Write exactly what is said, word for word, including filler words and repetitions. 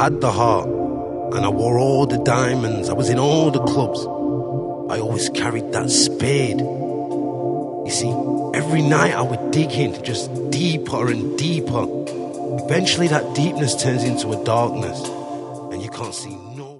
had the heart, and I wore all the diamonds. I was in all the clubs. I always carried that spade. You see, every night I would dig in just deeper and deeper. Eventually that deepness turns into a darkness, and you can't see no